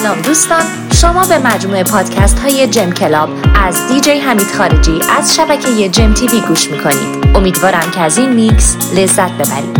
سلام دوستان، شما به مجموعه پادکست های جم کلاب از دیجی حمید خارجی از شبکه جم تیوی گوش میکنید. امیدوارم که از این میکس لذت ببرید.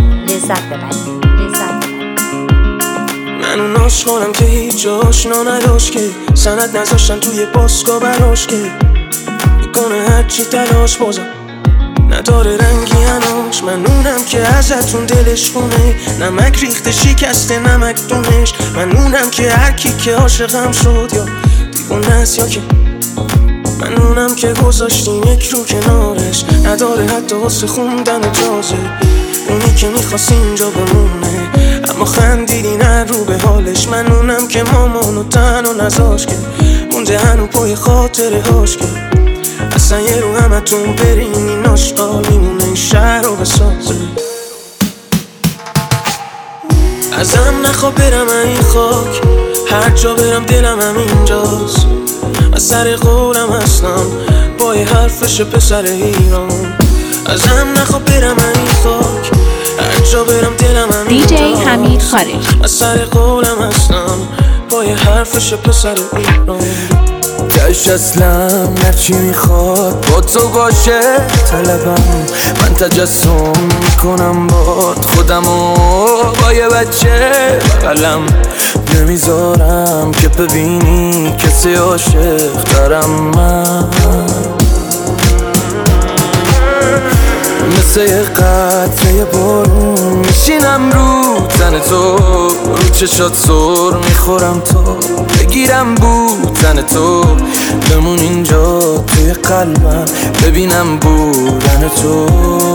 من اون عاشقانم که هیچ آشنا نداشت، که سند نذاشتن توی باسکا براش، که میکنه هرچی تلاش بازم نداره رنگی اناش. من اونم که ازتون دلش خونه، نمک ریخته شکسته نمک دونش. من اونم که هر کی که عاشقم شد یا دیوونه است یا که من اونم که گذاشتین یک رو کنارش، نداره حتی واسه خوندن اجازه. اونی که میخواست اینجا بمونه اما خندیدین هر رو به حالش. من اونم که مامانو تنها نذاشت، که مونده هنو پای خاطره هاش، که اصلا یه رو همتون برین این آشقال میمونه این شهر رو بسازه. ازم نخواه برم این خاک، هر جا برم دلم هم اینجاست. از سر قولم هستم با یه حرفش پسر ایران. ازم نخواه برم این خاک، هر جا برم دلم هم اینجاست. دیجی حمید خارجی از سر قولم هستم با یه حرفش پسر ایران. گشت اصلم نرچی میخواد با تو باشه طلبم. من تجسم میکنم باد خودم و با یه بچه بغلم. نمیذارم که ببینی کسی عاشق دارم. من مثل یه قطره بارون میشینم رو تن تو، رو چشات سر میخورم تا بگیرم بودن تو. بمون اینجا توی قلبم ببینم بودن تو.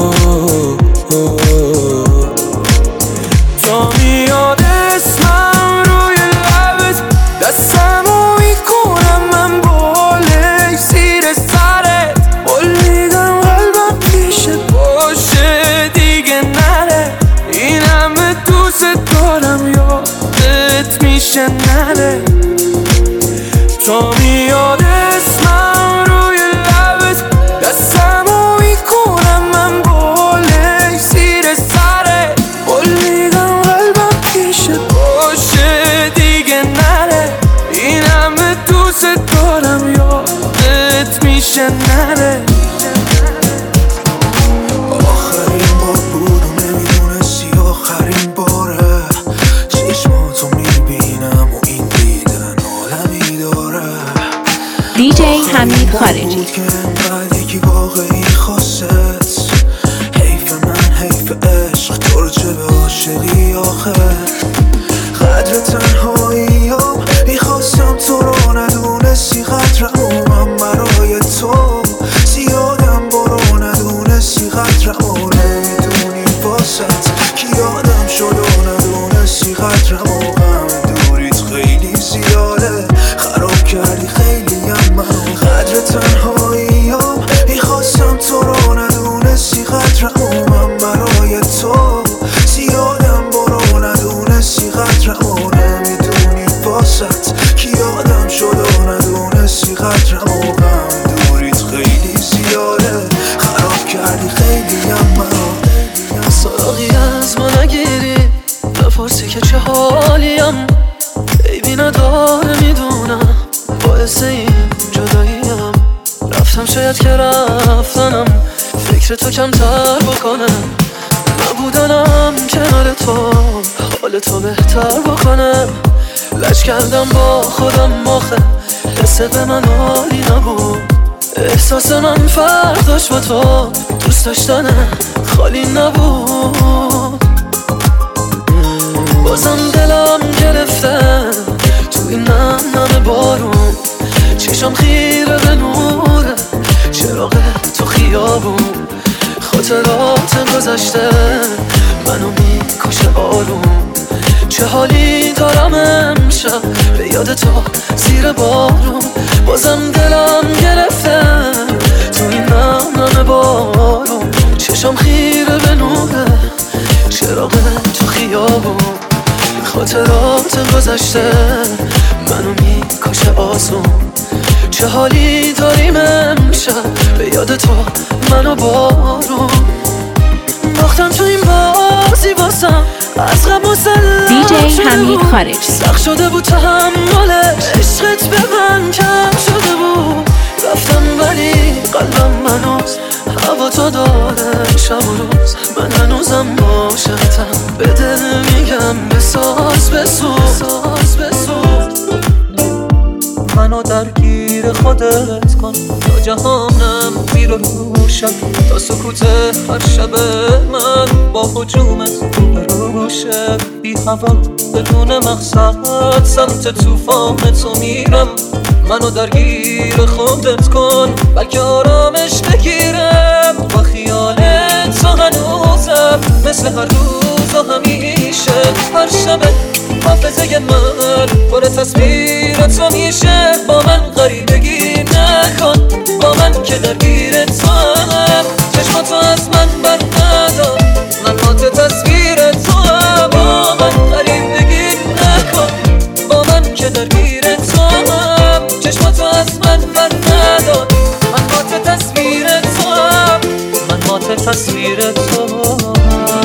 تا میاد اسمم روی لبت، دستمو میکنم من بالش زیر سرت. بلیدم قلبم پیشت باشه دیگه نره. این همه دوست دارم یادت میشه نره. تا میاد اسمم روی لبت، دستمو میکنم من بالش زیر سرت. بلیدم قلبم پیشت باشه دیگه نره. این همه دوست دارم یادت میشه نره. آخرین بار بود و نمیدونستی آخرین باره. چشماتو میبینم و این دیدن عالمی داره. دیجی حمید خارجی که انقدر یکی واقعی خواست. حیف من حیف عشق تو رو چه به عاشقی آخه. قدر تنهاییم میخواستم تو رو ندونستی. قدرم و من برای تو زیادم برو ندونستی. قدرم و نمیدونی واسط کی یادم شد و ندونستی. قدرم و غم دوریت خیلی زیاده، خراب کردی خیلی هم من. قدر تنهاییم میخواستم تو رو ندونستی. قدرم و من برای تو زیادم برو ندونستی. قدرم و نمیدونی واسط کی یادم شد و ندونستی. قدرم و غم دوریت خیلی زیاده، خراب کردی خیلی هم من. سراغی از ما نگیری، بپرسی که چه حالیم. عیبی نداره میدونم باعث این جداییم. رفتم شاید که رفتنم فکر تو کمتر بکنم. نبودنم کنار تو حال تو بهتر بکنم. لج کردم با خودم آخه حست به من حالی نبود. احساس من فرق داشت با تو، دوست داشتنه خالی نبود. بازم دلم گرفته تو این نم بارون. چشم خیره به نوره چراغ تو خیابون. خاطرات گذشته منو میکشه آروم. چه حالی دارم امشب به یاد تو زیر بارون. بازم دلم گرفته تو این نم بارون. چشم خیره به نوره چراغ تو خیابون. خاطرات گذشته منو میکشه آسون. چه حالی داریم امشب به یاد تو منو بارون. باختم تو این بازی واسم از غم و سلام دیجی حمید خارجی. سخت شده بود تحملش، عشقت به من کم شده بود. رفتم ولی قلبم منوز هوا تو داره شب و روز. من هنوزم عاشقتم، به دل میگم بساز بسوز. منو درگیر خودت کن تا جهانم زیر و روشم، تا سکوت هر شب من با هجومت روشه. بی هوا بدون مقصد سمت طوفان تو میرم. منو درگیر خودت کن بلکه آرامش بگیرم. با خیالت تو هنوزم مثل هر روز و همیشه. هر شب حافظه من پر تصویر تو میشه. با من غریبگی نکن، با من که درگیر تو هم. چشماتو از من بر ندار، من مات تصویر تو هم. با من غریبگی نکن، با من که درگیر تو هم. چشماتو از من بر ندار، من مات تصویر تو هم. من مات تصویر تو هم.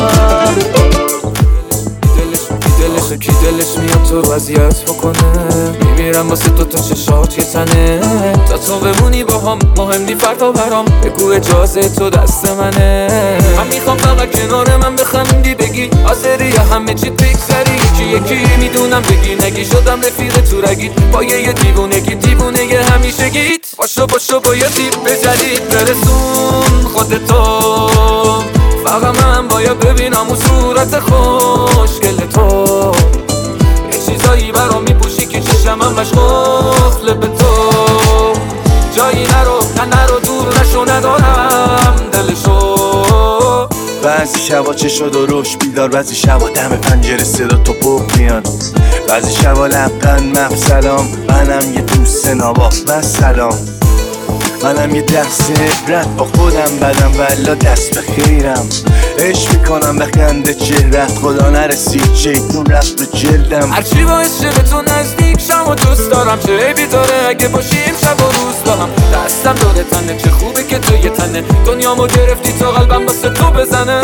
کی دلش میاد تو وضعیت بکنه، میمیرم واسه تو چشات یه تنه. تا تو بمونی با هم مهم نی فردا برام، بگو اجازه تو دست منه. من میخوام فقط کنار من بخندی، بگی آزری همه چیت بگذری. یکی میدونم بگی نگی شدم رفیق تو رگید، با یه دیوونه همیشه گید. باشو با یه تیپ جدید برسون خودتو. فقط من باید ببینم اون صورت خوشگل تو. یه چیزایی برام میپوشی که چشمم مشغول به تو. جایی نرو دور نشو، ندارم دلشو. بعضی شبا چشا دروش بیدار، بعضی شبا دم پنجره صدا تو پوک میاد. بعضی شبا لبخند مفصلام، منم یه دوست نابا و سلام. منم یه دست عبرت با خودم بدم والا دست به خیرم. عشق میکنم به خنده چهرت، خدا نرسید شیطون رفت به جلدم. هرچی باعث شه به تو نزدیک شم و دوست دارم، چه عیبی داره اگه باشیم شب و روز با هم. دستم داره تنه، چه خوبه که تو یه تنه. دنیامو گرفتی تا قلبم واسه تو بزنه.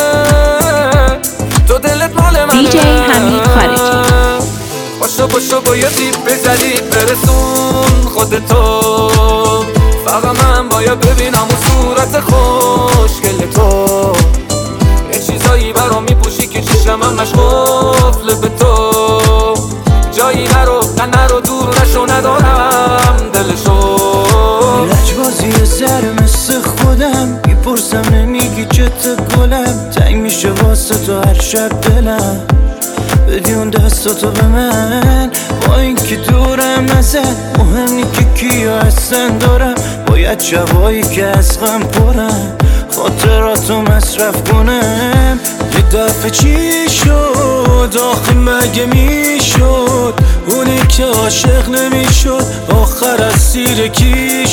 تو دلت مال منه. دیجی حمید خارجی. باشو با یه تیپ جدید برسون خودتو. فقط من باید ببینم اون صورت خوشگل تو. یه چیزایی برام میپوشی که چشمم مشغول به تو. جایی نرو دور نشو، ندارم دلشو. لجبازی سر مثل خودم میپرسم نمیگی چته گلم. تنگ میشه واسه تو هر شب دلم، بدی اون دستاتو به من. با این که دورم ازت مهم نی که کیا هستن دارم. باید شبایی که از غم پرم خاطراتو مصرف کنم. یه دفعه چی شد آخه مگه میشد؟ اونی که عاشق نمیشد آخر از سیر کی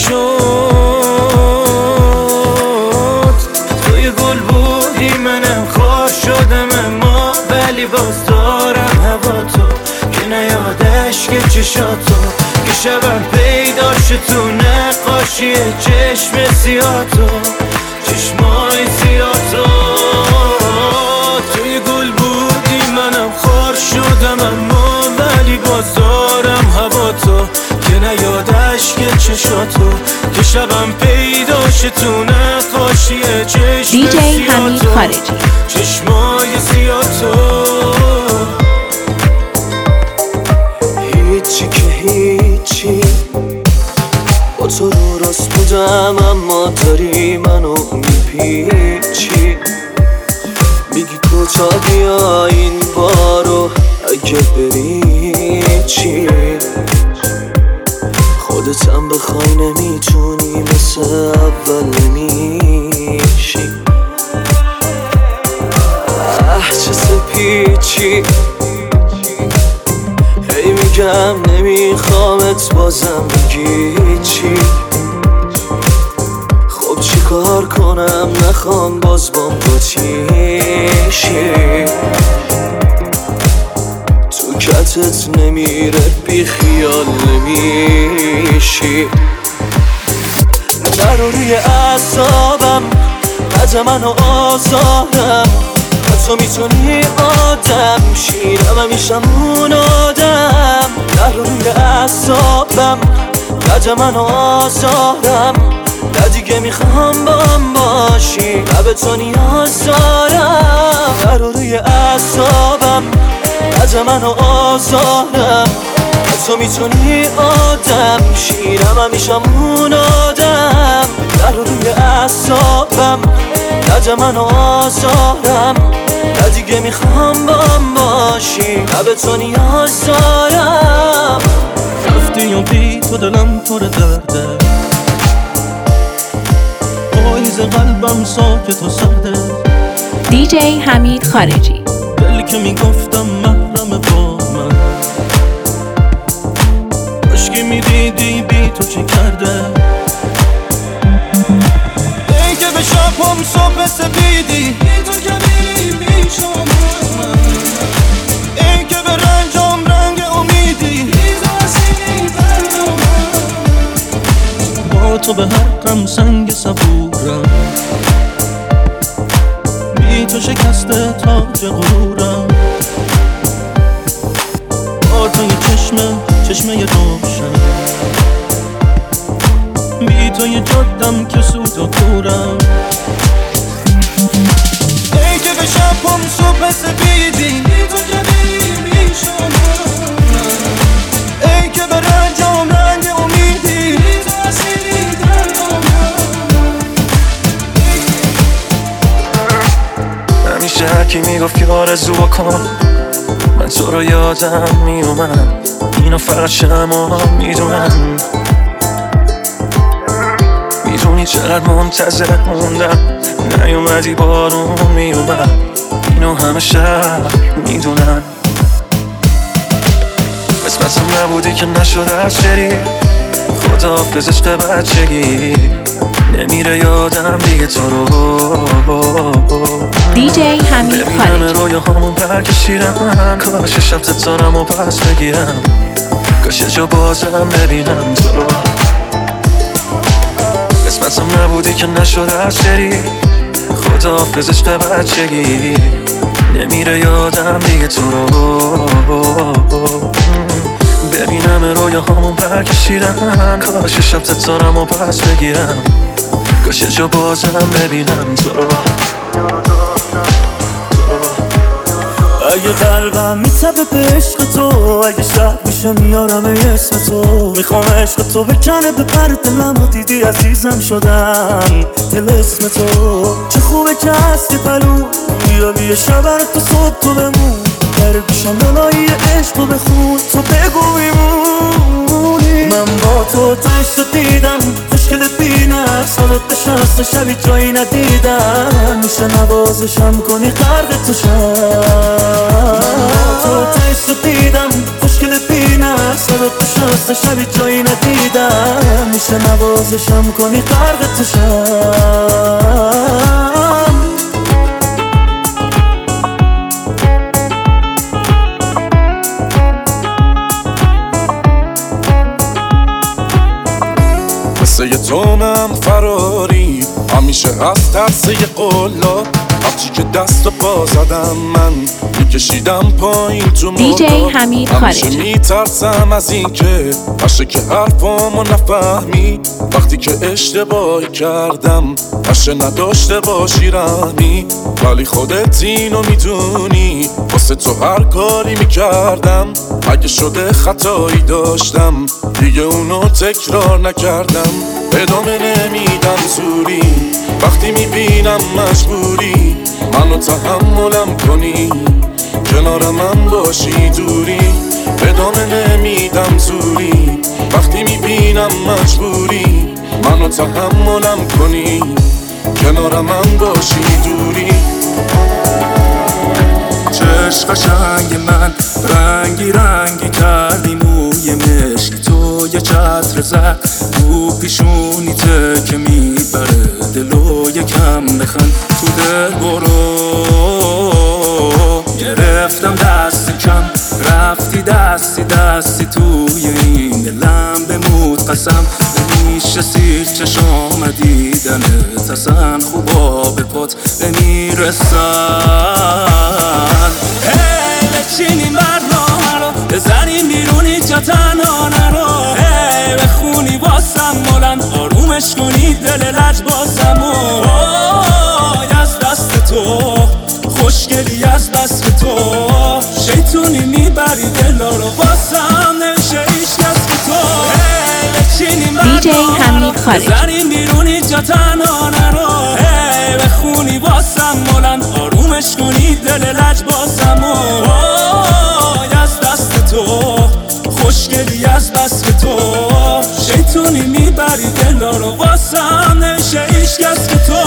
شد؟ توی گل بودی منم خار شدم اما ولی باز دارم هوا تو. که نیادش که چشاتو، که شبم پیدا شد تو نقاشی چشم سیاتو. چشمای سیاتو توی گل بودی منم خار شدم اما ولی باز دارم هوا تو. که نیادش که چشاتو، که شبم پیدا شد تو نقاشی چشم دیجی حمید سیاتو. خارجی. چشمای سیاتو. هیچی که هیچی، با تو رو راست بودم اما داری منو میپیچی. میگی کوتا بیا این بارو اگه بری چی. خودتم بخوای نمیتونی مثل اول نمیشی. چه سپیچی، هی میگم نمیخوامت بازم بگی چی. خب چی کار کنم نخوام باز بام باتیشی. تو کتت نمیره بی خیال نمیشی. نرو روی اعصابم، بد منو آزارم. تو تو میتونی آدم شیرم و میشم اون آدم در روی اعصابم لج من آزارم نه دیگه میخوام بام باشی نه به تو نیاز دارم در روی اعصابم لج من آزارم تو میتونی آدم شیرم و میشم اون آدم در روی اعصابم لج من آزارم نه دیگه میخوام بام باشی نه به تو نیاز دارم گفتی و بی تو دلم پر درده پاییز قلبم ساکت و سرده دیجی حمید خارجی دلی که میگفتم محرم با من عشقی میدیدی بی تو چی کرده ای که به شبم صبح سپیدی بی تو که بی شما ای که به رنجام رنگ امیدی بی تو حسینی با تو به حقم سنگ صبورم بی تو شکسته تاج غرورم با تو یه چشمه روشن بی تو یه جادم که سود و کورم ای که به شبم صبح سپیدی بی تو که بی شما ای که به رنجام رنگ امیدی بی تو حسینی همیشه هرکی میگفت که آرزو کن من تو رو یادم میومد اینو فقط شما میدونم میدونی چقدر منتظر موندم نیومدی بارون میومد اینو همه شهر میدونم قسمتم نبودی که نشد از شری خداحافظ عشق بچگی نمیره یادم دیگه تو رو دیجی حمید ببینم خارجی رویا همون برکشیدم کاش شب ستارم و پس بگیرم کاش یه جا بازم ببینم تو رو قسمتم نبودی که نشد از شری خداحافظ عشق بچگی نمیره یادم دیگه تو رو ببینم رویا همون برکشیدم کاش شب ستارم و پس بگیرم کاش یه جا بازم ببینم تو رو اگه قلبم میتبه به عشق تو اگه شب میشه میارم اسم تو میخوام عشق تو بکنه به پر دلم و دیدی عزیزم شدم دل اسم تو چه خوبه که هستی پلو بیا شب تو صبح تو بمون در پیشم لالایی عشق رو بخون تو بگو میمونی من با تو تشت دیدم خوشگل بی نفس حالت نشست شبی جایی ندیدم میشه نوازشم کنی غرق تو شم تو تشت دیدم خوشگل بی نفس حالت نشست شبی جایی ندیدم میشه نوازشم کنی غرق تو شم مثل یه تومم فراری همیشه از ترس یه قلا هرچی که دست و پا زدم من میکشیدم پایین تو دیجی حمید همیشه خارجی میترسم از این که باشه که حرفامو نفهمی وقتی که اشتباهی کردم باشه نداشته باشی رحمی ولی خودت اینو میدونی واسه تو هر کاری میکردم اگه شده خطایی داشتم دیگه اونو تکرار نکردم ادامه نمیدم زوری وقتی میبینم مجبوری منو تحملم کنی کنار من باشی دوری ادامه نمیدم زوری وقتی میبینم مجبوری منو تحملم کنی کنار من باشی دوری چشم قشنگ من رنگی رنگی کردی موی مشکی تو یه چتر زد رو پیشونیته که میبره دلو یکم بخند تو دل برو گرفتم دست کم رفتی وقتی دستی دستی توی این دلم بمود قسم نمیشه سیر چشام دیدنت اصلا خوبا به پات نمیرسن. هی بچینیم برنامه رو بزنیم بیرون اینجا تنها نرو. هی بخونی واسم بلند آرومش کنی دل لجبازم و از دست تو خوشگلی از دست تو شیطونی میبری دلا رو واسم نمیشه هیچ کس که تو. DJ حمید خارجی بزنیم بیرون اینجا تنها نرو. هی بخونی واسم بلند آرومش کنی دل لجبازم و از دست تو خوشگلی از دست تو شیطونی میبری دلا رو واسم نمیشه هیچ کس که تو.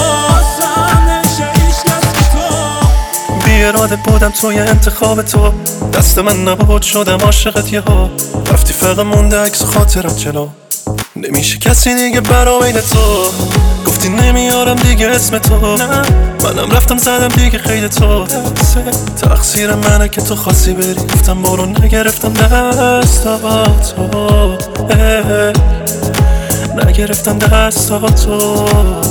بی‌اراده بودم توی انتخاب تو دست من نبود شدم عاشقت یهو رفتی فقط مونده عکس خاطرت جلو نمیشه کسی دیگه برا بین تو گفتی نمیارم دیگه اسم تو نه منم رفتم زدم دیگه خیلی تو تقصیر منه که تو خواستی بری گفتم برو نگرفتم دستاتو نگرفتم دستاتو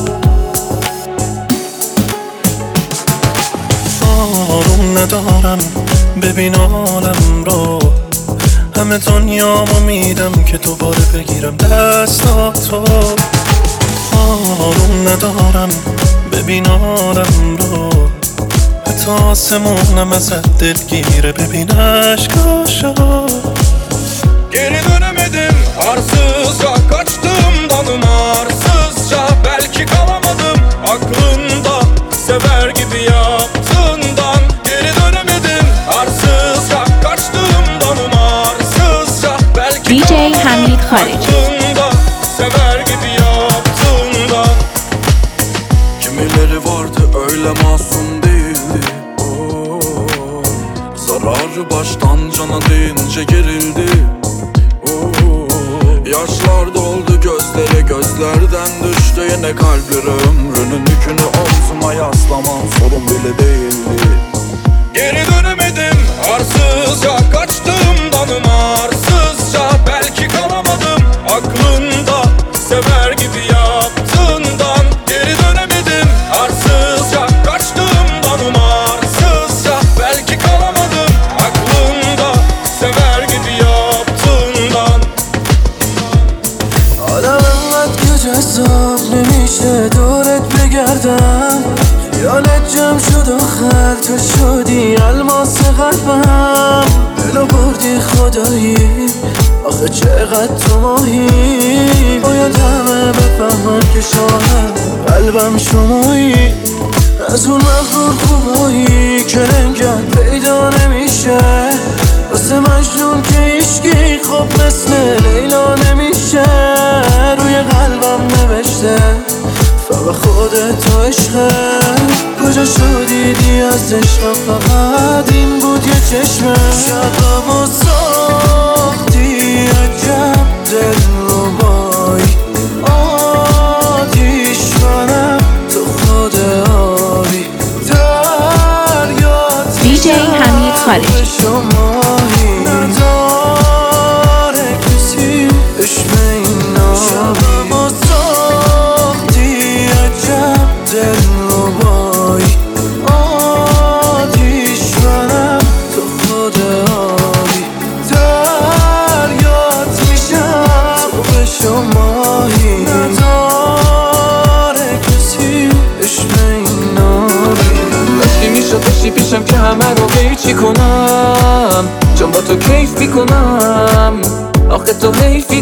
آروم ندارم ببین عالم رو همه دنیامو میدم که دوباره بگیرم دستاتو. آروم ندارم ببین عالم رو حتی آسمونم ازت دلگیره ببین عشقاشو. Geri dönemedim arsızca kaçtım danım arsızca belki kalamadım aklında sever gibi yaptığından. Geri dönemedim arsızca kaçtım danım arsızca belki DJ حمید خارجی aklında sever gibi yaptığından. Kimileri vardı öyle masum değildi. Zararı baştan cana deyince gerildi. Yaşlar doldu gözlere gözlerden düştü yine kalpleri ömrünün yükünü omzuma yaslaman sorun bile değildi. Geri dönemedim arsızca kaçtım danım arsızca belki kalamadım aklında sever gibi yaptığından. Geri dönemedim arsızca kaçtım danım arsızca belki kalamadım aklında sever gibi yaptığından. آدم انقدر که جذاب نمیشه دورت بگردم خیالت جمع شد آخر تو شدی الماس قلبم دلو بردی خدایی آخه چقدر تو ماهی باید همه بفهمن که شاهد قلبم شمایی از اون مغرور خوبایی که لنگت پیدا نمیشه واسه مجنون که عشقی خب مثل لیلا نمیشه روی قلبم نوشته فقط خودت تو عشقه کجا شدی دی از عشقم فقط این بود یه چشمه شبمو ساختی عجب دل ربایی آتیش منم تو خود آبی دریات DJ حمید خارجی شمایی نداره کسی عشق اینا شبمو ساختی عجب دل ربایی آتیش منم تو خود آبی دریات میشم تو به شمایی نداره کسی عشق اینا وقتی میشه بشی پیشم که همه رو قیچی کنم چون با تو کیف میکنم آخه تو حیفی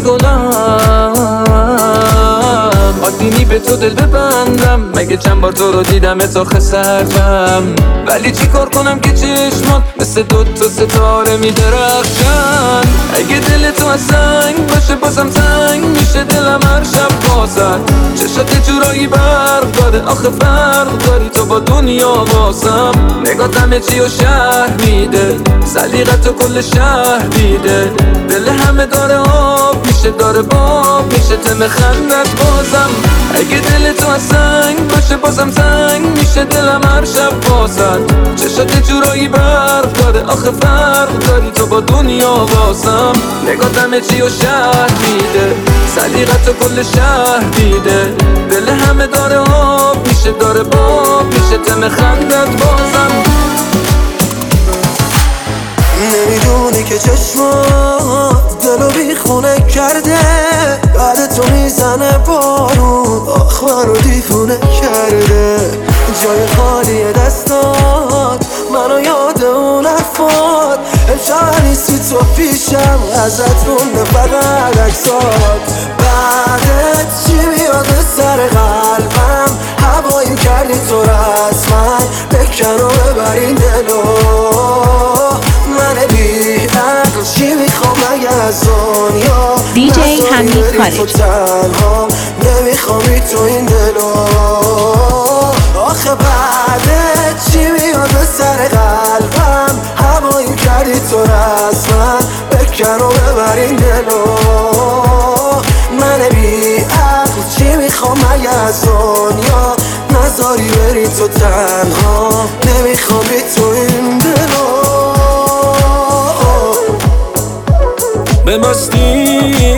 گلم عادینی به تو دل ببندم مگه چند بار تو رو دیدم تا خسرتم ولی چی کار کنم که چشمات مثل دوتا ستاره میدرخشن اگه دل تو از سنگ باشه بازم تنگ میشه دلم هر شب بازد چشات یه جورایی برق داره آخه فرق داری تو با دنیا واسم نگات همه چی و شهر میده سلیقت تو کل شهر دیده دل همه داره آب میشه میشه داره باب میشه تم خندت بازم اگه دل تو از سنگ باشه بازم زنگ میشه دلم هر شب بازد چشات جورایی برق داره آخه فرق داری تو با دنیا واسم نگاه همه چی و شهر میده سلیقت و کل شهر دیده دل همه داره آب میشه داره باب میشه تم خندت بازم نمیدونی که چشمات دلو بیخونه کرده بعد تو میزنه بارون آخ منو دیوونه کرده جای خالی دستات منو یاد اون حرفات امشب نیستی تو پیشم ازت مونده فقط عکسات بعدت چی میاد سر قلبم هوایی کردی تو رسما بکن و ببر این دلو من بی عقل چی میخوام اگه از دنیا دیجی حمید خارجی تو تنها نمیخوامی تو این دلو آخه بعدت چی میاد به سر قلبم هوایی کردی تو رسما بکن و ببر این دلو من بی عقل چی میخوام اگه از دنیا نذاری بری تو تنها نمیخوامی تو این دلو به مستی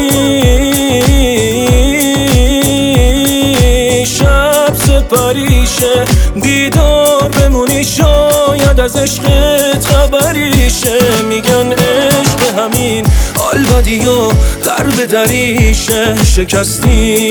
شب سپریشه دیدار بمونی شاید از عشقت خبریشه میگن عشق همین حال بدی و در به دریشه شکستی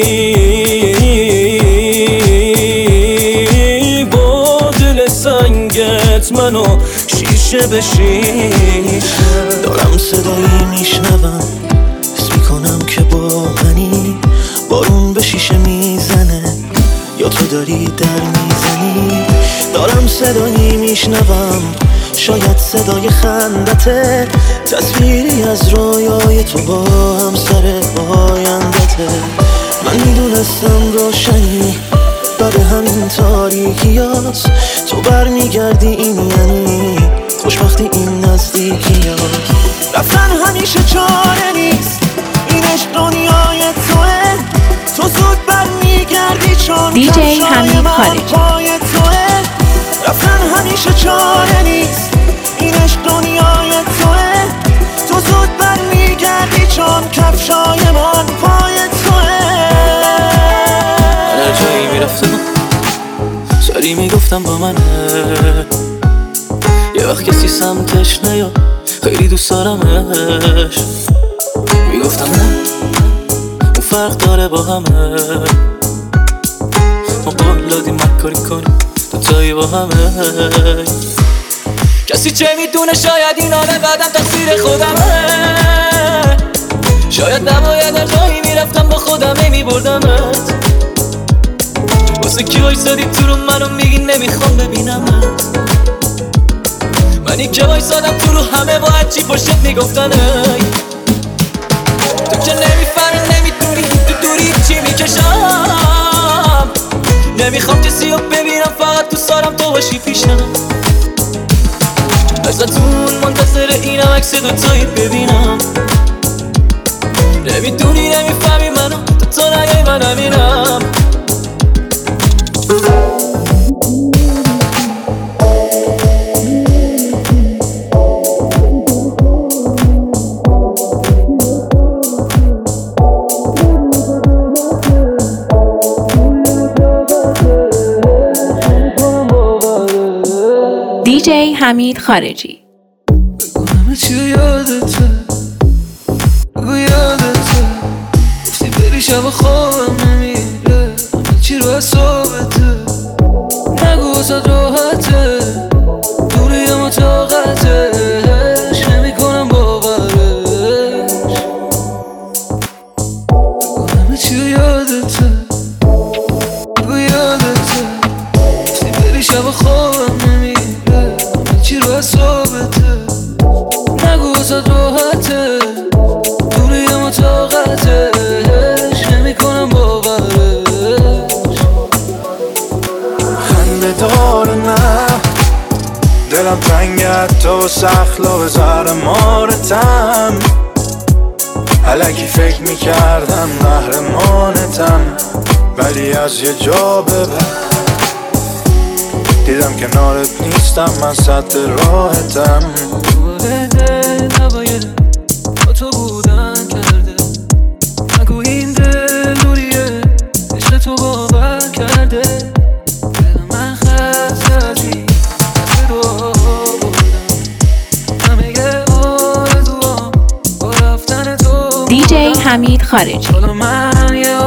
با دل سنگت منو شیشه به شیشه دارم صدایی میشنوم حس میکنم که با منی بارون به شیشه میزنه یا تو داری در میزنی دارم صدایی میشنوم شاید صدای خندته تصویری از رویای تو با هم سر آیندته من میدونستم روشنی بعد همین تاریکی هست تو برمیگردی این یعنی خوشبختی این نزدیکی هست رفتن همیشه چاره نیست این عشق دنیای توه تو زود برمیگردی چون دیجی حمید خارجی پای توه رفتن همیشه چاره نیست این عشق دنیای توه تو زود برمیگردی چون کفشای من پای توه هر جایی میرفتم سری میگفتم با منه یه وقت کسی سمتش نیا خیلی دوست دارمش میگفتم نه اون فرق داره با همه ما قول دادیم مکاری کنیم دوتایی با همه کسی چه میدونه شاید این آنه بعدم تقصیر خودمه شاید نباید هر جایی میرفتم با خودم میبردمت واسه کی وایسادی تو رو منو میگی نمیخوام ببینمت منی که وایسادم تو رو همه با هرچی پشت میگفتن تو که نمیفهمی نمیدونی تو دوری چی میکشم نمیخوام کسی رو ببینم فقط تو سارم تو باشی پیشم ازتون منتظر اینم عکس دوتایی ببینم نمیدونی نمیفهمی منو تو نگی من همینم دیجی حمید خارجی همه چی یادته بگو یادته گفتی بری شب خوابم نمیره همه چی رو حسابته نگو واسه راحته دوری اما طاقتش نمی کنم باورش بگو همه چی یادته بگو یادته گفتی بری شب خوابم نمیره همه چی رو حسابته نگو واسه راحته دوری اما طاقتش نمی کنم باورش خنده داره نه دلم تنگت تو سخلا به زر مارتم الکی فکر میکردم قهرمانتم، ولی از یه جا به بعد دیدم کنارت نیستم، من سد راحتم. نباید با تو بودن کرده، نگو این دل دوریه، عشق تو باور کرده. دل من خستتی از دعا بردم، همه آرزوام با رفتن تو. دیجی حمید خارجی. حالا من یه